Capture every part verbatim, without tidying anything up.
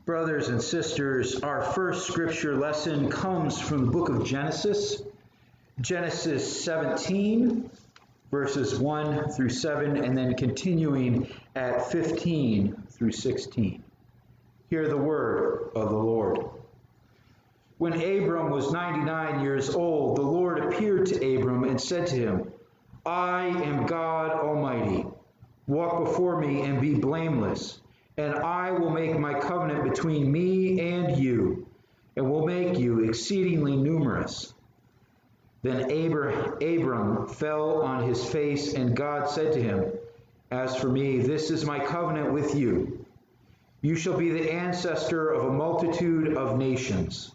Brothers and sisters, our first scripture lesson comes from the book of Genesis, Genesis seventeen, verses one through seven, and then continuing at fifteen through sixteen. Hear the word of the Lord. When Abram was ninety-nine years old, the Lord appeared to Abram and said to him, I am God Almighty. Walk before me and be blameless, and I will make my covenant between me and you, and will make you exceedingly numerous. Then Abram fell on his face, and God said to him, As for me, this is my covenant with you. You shall be the ancestor of a multitude of nations.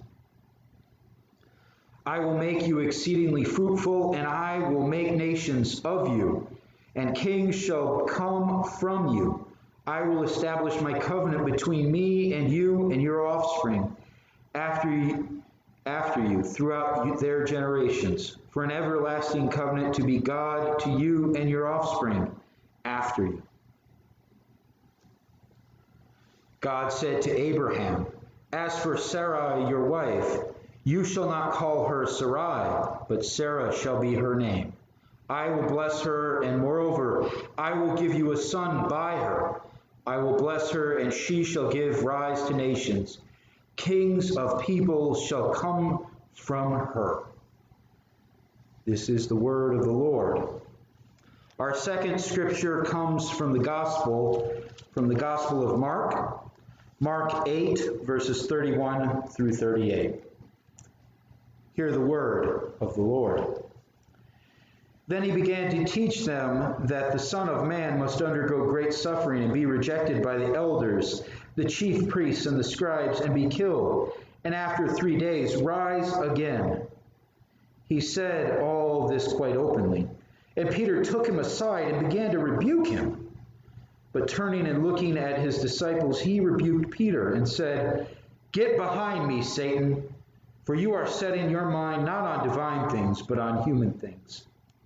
I will make you exceedingly fruitful, and I will make nations of you, and kings shall come from you. I will establish my covenant between me and you and your offspring after you, after you throughout their generations, for an everlasting covenant to be God to you and your offspring after you. God said to Abraham, As for Sarai, your wife, you shall not call her Sarai, but Sarah shall be her name. I will bless her, and moreover, I will give you a son by her. I will bless her, and she shall give rise to nations. Kings of peoples shall come from her. This is the word of the Lord. Our second scripture comes from the Gospel, from the Gospel of Mark, Mark eight, verses thirty-one through thirty-eight. Hear the word of the Lord. Then he began to teach them that the Son of Man must undergo great suffering and be rejected by the elders, the chief priests, and the scribes, and be killed, and after three days rise again. He said all this quite openly. And Peter took him aside and began to rebuke him. But turning and looking at his disciples, he rebuked Peter and said, Get behind me, Satan, for you are setting your mind not on divine things, but on human things.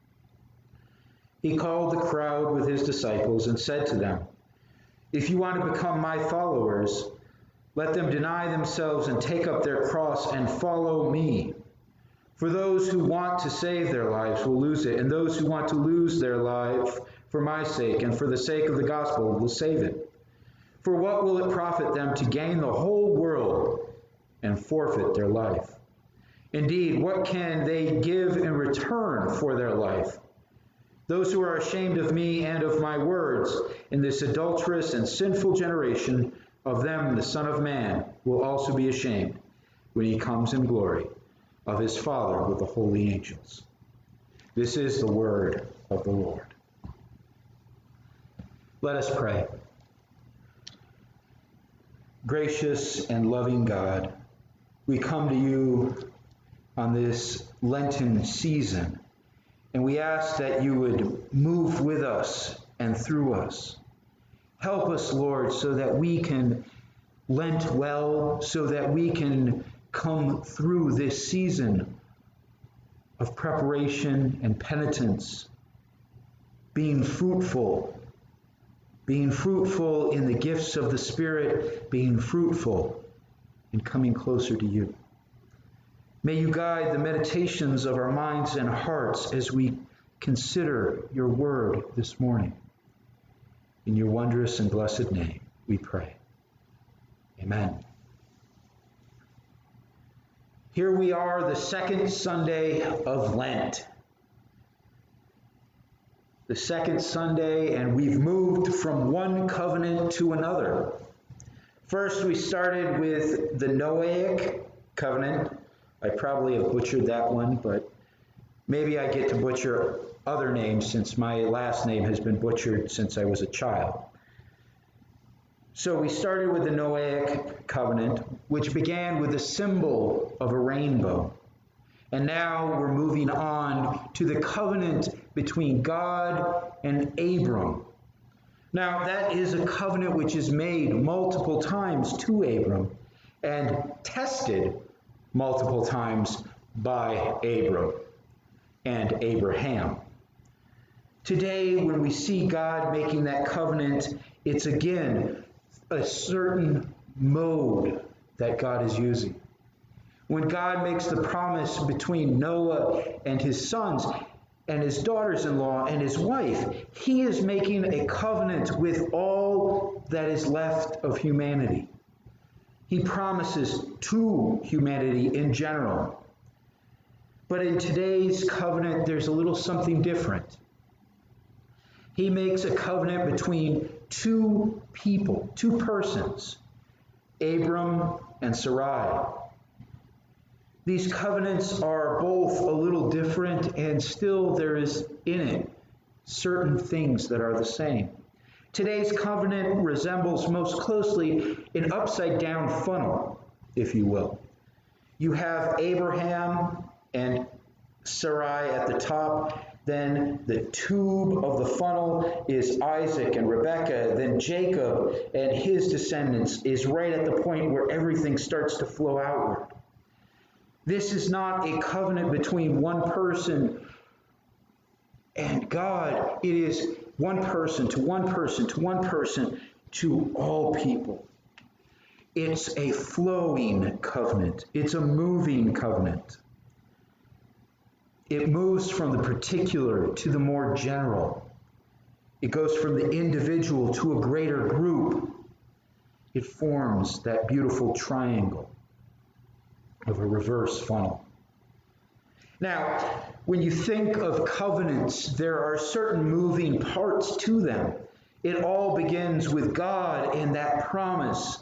He called the crowd with his disciples and said to them, If you want to become my followers, let them deny themselves and take up their cross and follow me. For those who want to save their lives will lose it, and those who want to lose their life for my sake and for the sake of the gospel will save it. For what will it profit them to gain the whole world and forfeit their life? Indeed, what can they give in return for their life? Those who are ashamed of me and of my words in this adulterous and sinful generation, of them the Son of Man will also be ashamed when he comes in glory of his Father with the holy angels. This is the word of the Lord. Let us pray. Gracious and loving God, we come to you on this Lenten season, and we ask that you would move with us and through us. Help us, Lord, so that we can Lent well, so that we can come through this season of preparation and penitence, being fruitful, being fruitful in the gifts of the Spirit, being fruitful in coming closer to you. May you guide the meditations of our minds and hearts as we consider your word this morning. In your wondrous and blessed name, we pray. Amen. Here we are, the second Sunday of Lent. The second Sunday, and we've moved from one covenant to another. First, we started with the Noahic covenant. I probably have butchered that one, but maybe I get to butcher other names since my last name has been butchered since I was a child. So we started with the Noahic covenant, which began with the symbol of a rainbow. And now we're moving on to the covenant between God and Abram. Now, that is a covenant which is made multiple times to Abram and tested multiple times by Abram and Abraham. Today, when we see God making that covenant, it's again a certain mode that God is using. When God makes the promise between Noah and his sons and his daughters-in-law and his wife, he is making a covenant with all that is left of humanity. He promises to humanity in general. But in today's covenant, there's a little something different. He makes a covenant between two people, two persons, Abram and Sarai. These covenants are both a little different, and still there is in it certain things that are the same. Today's covenant resembles most closely an upside-down funnel, if you will. You have Abraham and Sarai at the top, then the tube of the funnel is Isaac and Rebekah, then Jacob and his descendants is right at the point where everything starts to flow outward. This is not a covenant between one person and God. It is one person to one person to one person to all people. It's a flowing covenant. It's a moving covenant. It moves from the particular to the more general. It goes from the individual to a greater group. It forms that beautiful triangle of a reverse funnel. Now, when you think of covenants, there are certain moving parts to them. It all begins with God and that promise.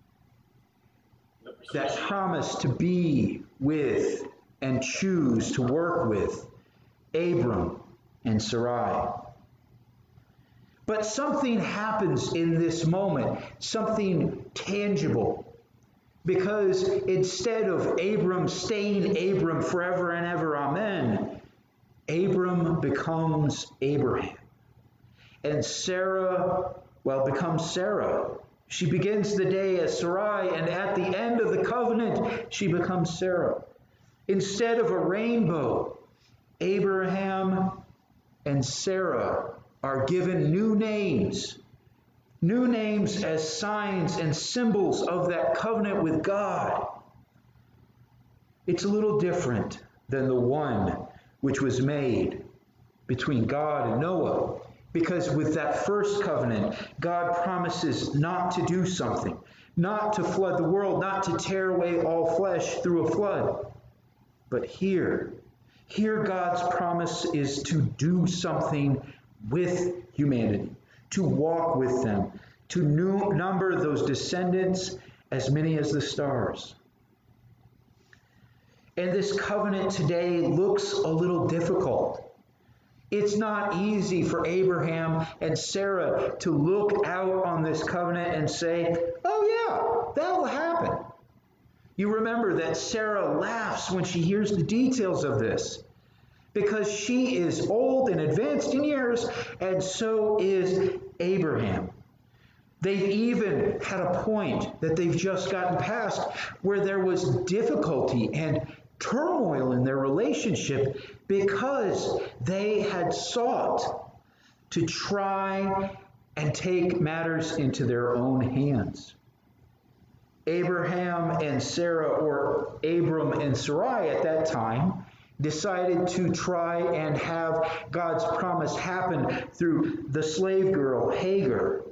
That promise to be with and choose to work with Abram and Sarai. But something happens in this moment, something tangible. Because instead of Abram staying Abram forever and ever, amen, Abram becomes Abraham. And Sarah, well, becomes Sarah. She begins the day as Sarai, and at the end of the covenant, she becomes Sarah. Instead of a rainbow, Abraham and Sarah are given new names. New names as signs and symbols of that covenant with God. It's a little different than the one which was made between God and Noah. Because with that first covenant, God promises not to do something, not to flood the world, not to tear away all flesh through a flood. But here, here God's promise is to do something with humanity, to walk with them, to number those descendants as many as the stars. And this covenant today looks a little difficult. It's not easy for Abraham and Sarah to look out on this covenant and say, oh yeah, that will happen. You remember that Sarah laughs when she hears the details of this, because she is old and advanced in years, and so is Abraham. They've even had a point that they've just gotten past where there was difficulty and turmoil in their relationship because they had sought to try and take matters into their own hands. Abraham and Sarah, or Abram and Sarai at that time, decided to try and have God's promise happen through the slave girl, Hagar.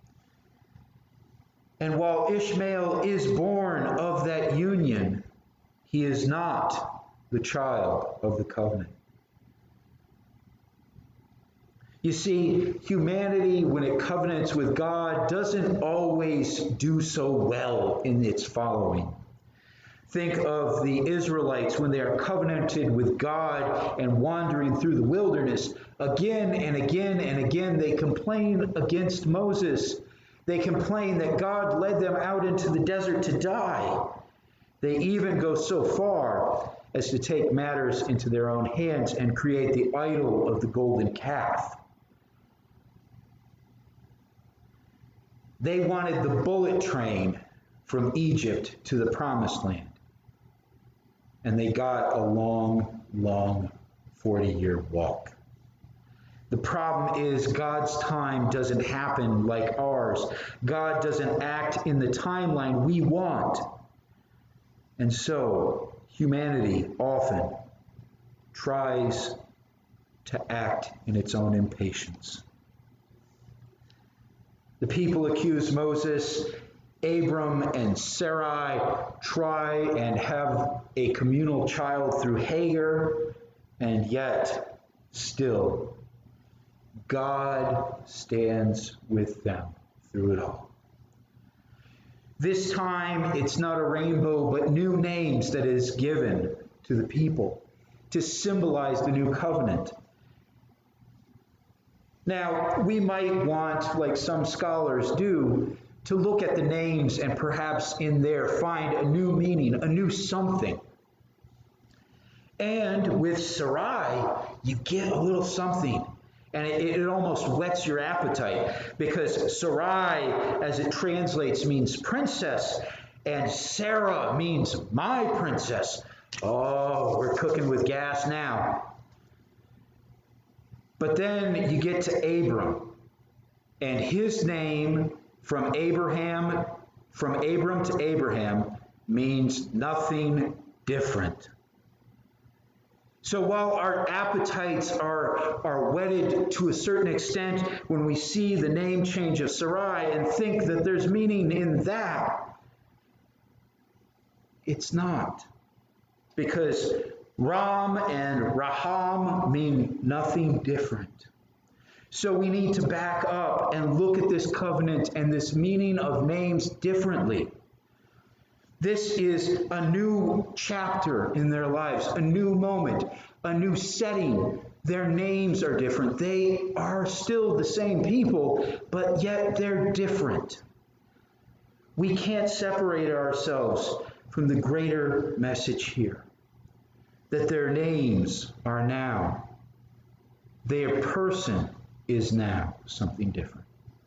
And while Ishmael is born of that union, he is not the child of the covenant. You see, humanity, when it covenants with God, doesn't always do so well in its following. Think of the Israelites when they are covenanted with God and wandering through the wilderness. Again and again and again, they complain against Moses. They complain that God led them out into the desert to die. They even go so far as to take matters into their own hands and create the idol of the golden calf. They wanted the bullet train from Egypt to the promised land. And they got a long, long forty-year walk. The problem is God's time doesn't happen like ours. God doesn't act in the timeline we want. And so humanity often tries to act in its own impatience. The people accuse Moses. Abram and Sarai try and have a communal child through Hagar, and yet still God stands with them through it all. This time it's not a rainbow, but new names that is given to the people to symbolize the new covenant. Now, we might want, like some scholars do, to look at the names and perhaps in there find a new meaning, a new something. And with Sarai, you get a little something. And it, it almost whets your appetite, because Sarai, as it translates, means princess, and Sarah means my princess. Oh, we're cooking with gas now. But then you get to Abram, and his name from Abraham, from Abram to Abraham, means nothing different. So while our appetites are, are whetted to a certain extent when we see the name change of Sarai and think that there's meaning in that, it's not. Because Ram and Raham mean nothing different. So we need to back up and look at this covenant and this meaning of names differently. This is a new chapter in their lives, a new moment, a new setting. Their names are different. They are still the same people, but yet they're different. We can't separate ourselves from the greater message here, that their names are now. Their person is now something different.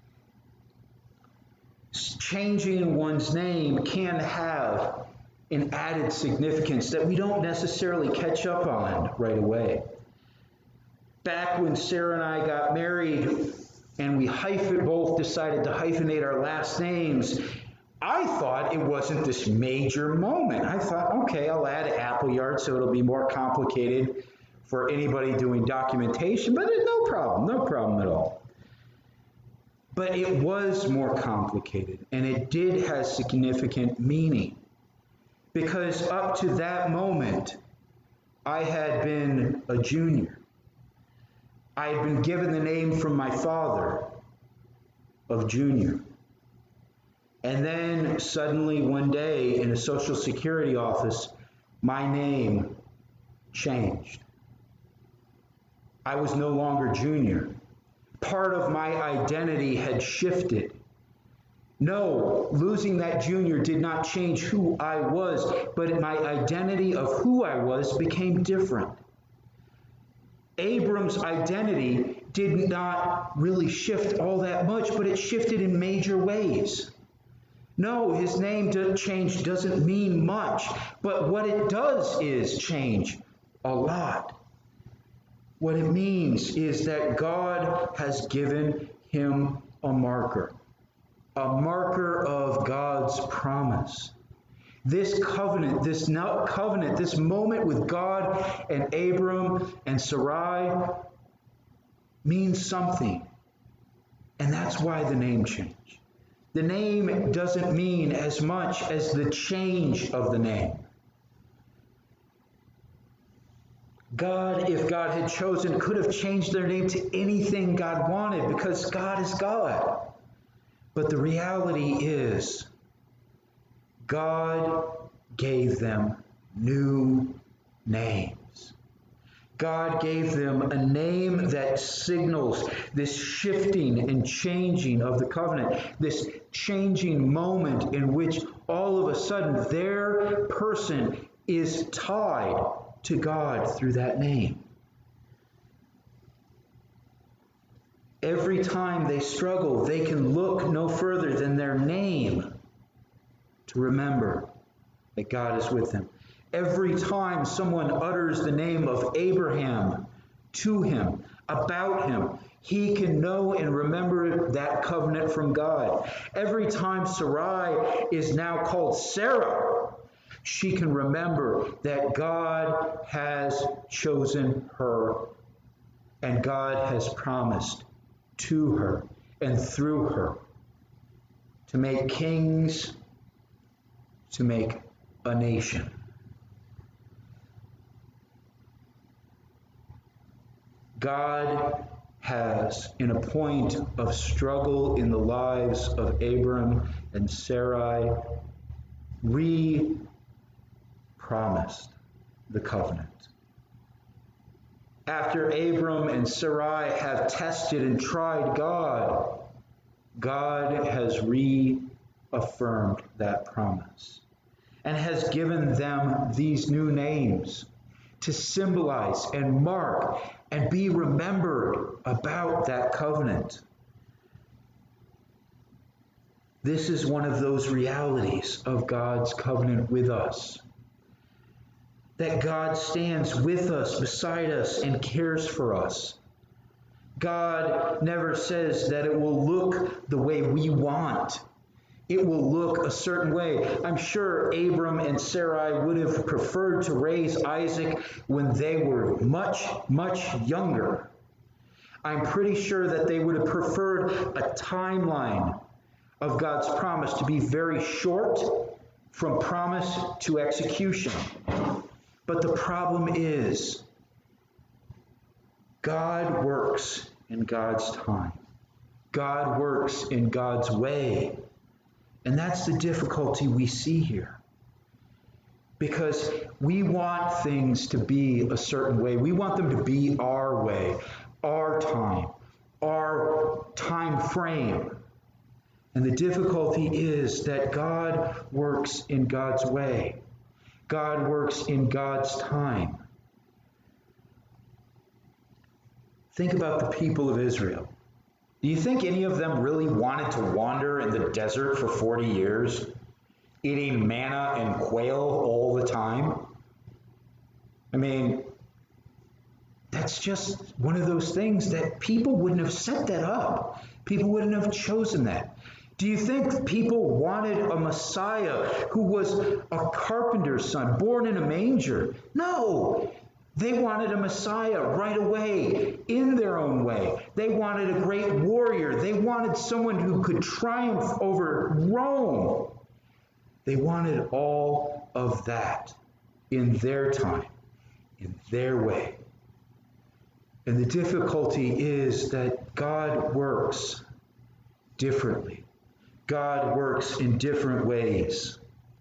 Changing one's name can have an added significance that we don't necessarily catch up on right away. Back when Sarah and I got married and we hyphen, both decided to hyphenate our last names, I thought it wasn't this major moment. I thought, okay, I'll add Appleyard so it'll be more complicated for anybody doing documentation, but no problem, no problem at all. But it was more complicated, and it did have significant meaning, because up to that moment, I had been a junior. I had been given the name from my father of Junior. And then suddenly one day in a Social Security office, my name changed. I was no longer Junior. Part of my identity had shifted. No, losing that Junior did not change who I was, but my identity of who I was became different. Abram's identity did not really shift all that much, but it shifted in major ways. No, his name change doesn't mean much, but what it does is change a lot. What it means is that God has given him a marker, a marker of God's promise. This covenant, this now covenant, this moment with God and Abram and Sarai means something. And that's why the name changed. The name doesn't mean as much as the change of the name. God, if God had chosen, could have changed their name to anything God wanted, because God is God. But the reality is, God gave them new names. God gave them a name that signals this shifting and changing of the covenant, this changing moment in which all of a sudden their person is tied to God through that name. Every time they struggle, they can look no further than their name to remember that God is with them. Every time someone utters the name of Abraham to him, about him. He can know and remember that covenant from God. Every time Sarai is now called Sarah, she can remember that God has chosen her and God has promised to her and through her to make kings, to make a nation. God has, in a point of struggle in the lives of Abram and Sarai, re-promised the covenant. After Abram and Sarai have tested and tried God, God has reaffirmed that promise and has given them these new names to symbolize and mark and be remembered about that covenant. This is one of those realities of God's covenant with us. That God stands with us, beside us, and cares for us. God never says that it will look the way we want. It will look a certain way. I'm sure Abram and Sarai would have preferred to raise Isaac when they were much, much younger. I'm pretty sure that they would have preferred a timeline of God's promise to be very short from promise to execution. But the problem is, God works in God's time. God works in God's way. And that's the difficulty we see here. Because we want things to be a certain way. We want them to be our way, our time, our time frame. And the difficulty is that God works in God's way. God works in God's time. Think about the people of Israel. Do you think any of them really wanted to wander in the desert for forty years, eating manna and quail all the time? I mean, that's just one of those things that people wouldn't have set that up. People wouldn't have chosen that. Do you think people wanted a Messiah who was a carpenter's son, born in a manger? No. They wanted a Messiah right away, in their own way. They wanted a great warrior. They wanted someone who could triumph over Rome. They wanted all of that in their time, in their way. And the difficulty is that God works differently. God works in different ways.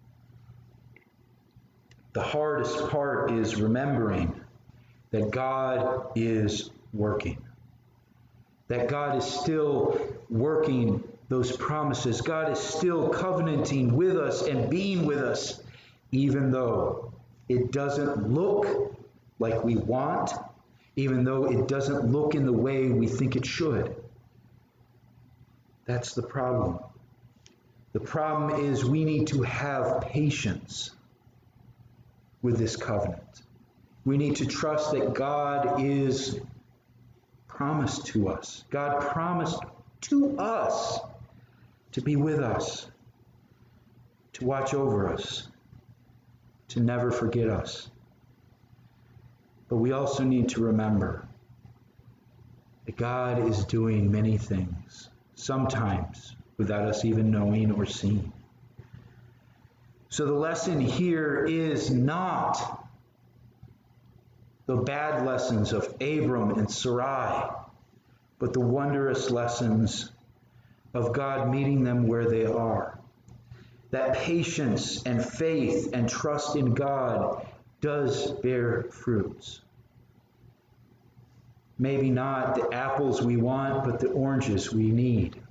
The hardest part is remembering that God is working. That God is still working those promises. God is still covenanting with us and being with us, even though it doesn't look like we want, even though it doesn't look in the way we think it should. That's the problem. The problem is we need to have patience with this covenant. We need to trust that God is promised to us. God promised to us to be with us, to watch over us, to never forget us. But we also need to remember that God is doing many things, sometimes without us even knowing or seeing. So the lesson here is not the bad lessons of Abram and Sarai, but the wondrous lessons of God meeting them where they are. That patience and faith and trust in God does bear fruits. Maybe not the apples we want, but the oranges we need.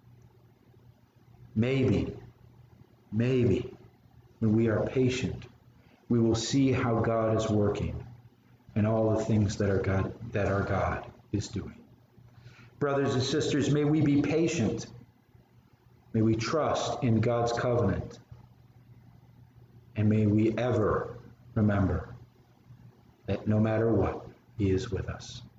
Maybe, maybe, when we are patient, we will see how God is working and all the things that our God, that our God is doing. Brothers and sisters, may we be patient. May we trust in God's covenant. And may we ever remember that no matter what, He is with us.